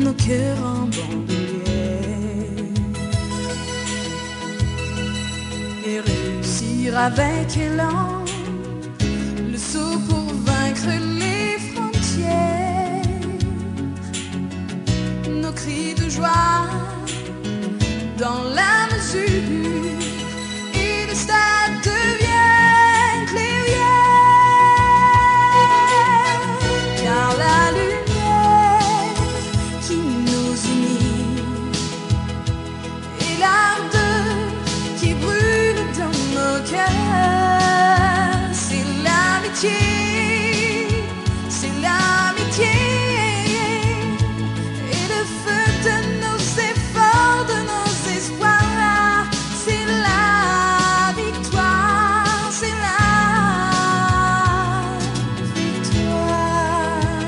nos cœurs en bandoulière et réussir avec élan le saut pour vaincre les frontières. Nos cris de joie dans la mesure et le stade devient clairière, car la lumière qui nous unit et l'ardeur qui brûle dans nos cœurs, c'est l'amitié, c'est l'amitié. Et le feu de nos efforts, de nos espoirs, c'est la victoire, c'est la victoire.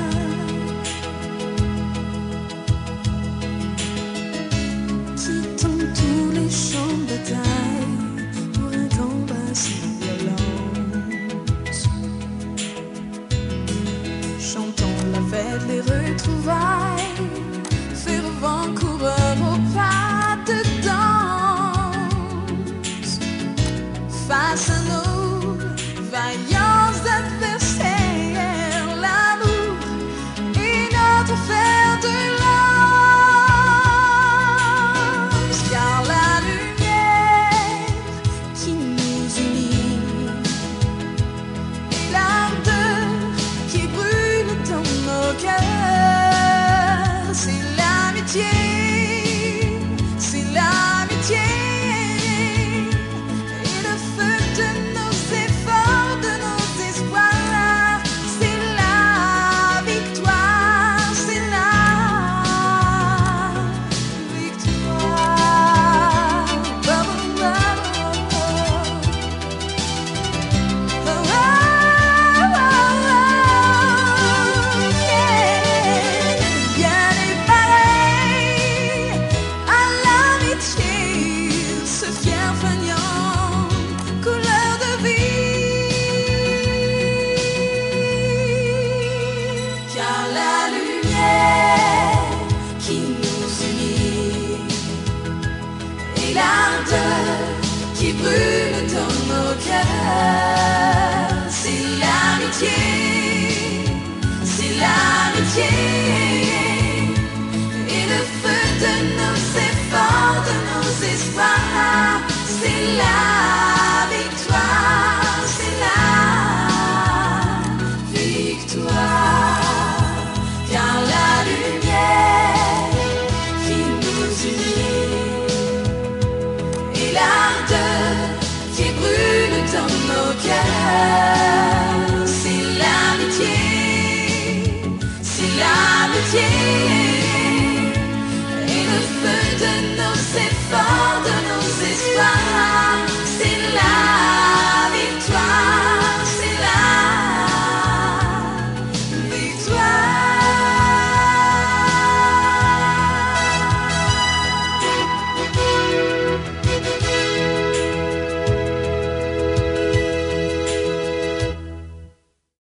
Quittons tous les champs de bataille pour un combat sans violence. Chantons la fête, les retrouvailles